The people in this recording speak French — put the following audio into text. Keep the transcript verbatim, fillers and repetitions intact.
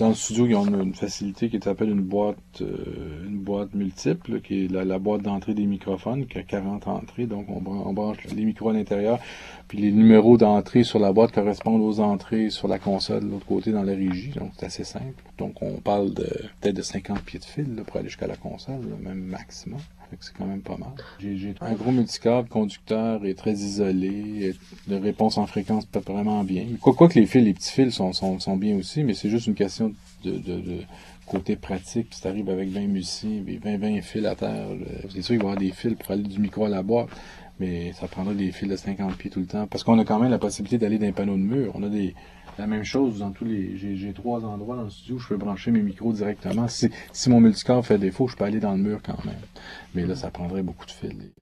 Dans le studio, ils ont une, une facilité qui s'appelle une boîte euh, une boîte multiple, qui est la, la boîte d'entrée des microphones, qui a quarante entrées, donc on, bran- on branche les micros à l'intérieur, puis les numéros d'entrée sur la boîte correspondent aux entrées sur la console de l'autre côté dans la régie, donc c'est assez simple. Donc on parle de peut-être de cinquante pieds de fil là, pour aller jusqu'à la console, là, même maximum. Fait que c'est quand même pas mal. J'ai, j'ai un gros multicable conducteur est très isolé, et de réponse en fréquence pas vraiment bien. Quoi, quoi que les fils, les petits fils sont, sont, sont bien aussi, mais c'est juste une question de, de, de côté pratique. Si t'arrives avec vingt musiciens et vingt, vingt fils à terre, là, c'est sûr qu'il va y avoir des fils pour aller du micro à la boîte, mais ça prendrait des fils de cinquante pieds tout le temps. Parce qu'on a quand même la possibilité d'aller dans les panneaux de mur. On a des la même chose dans tous les. J'ai, j'ai trois endroits dans le studio où je peux brancher mes micros directement. Si, si mon multicard fait défaut, je peux aller dans le mur quand même. Mais là, ça prendrait beaucoup de fils.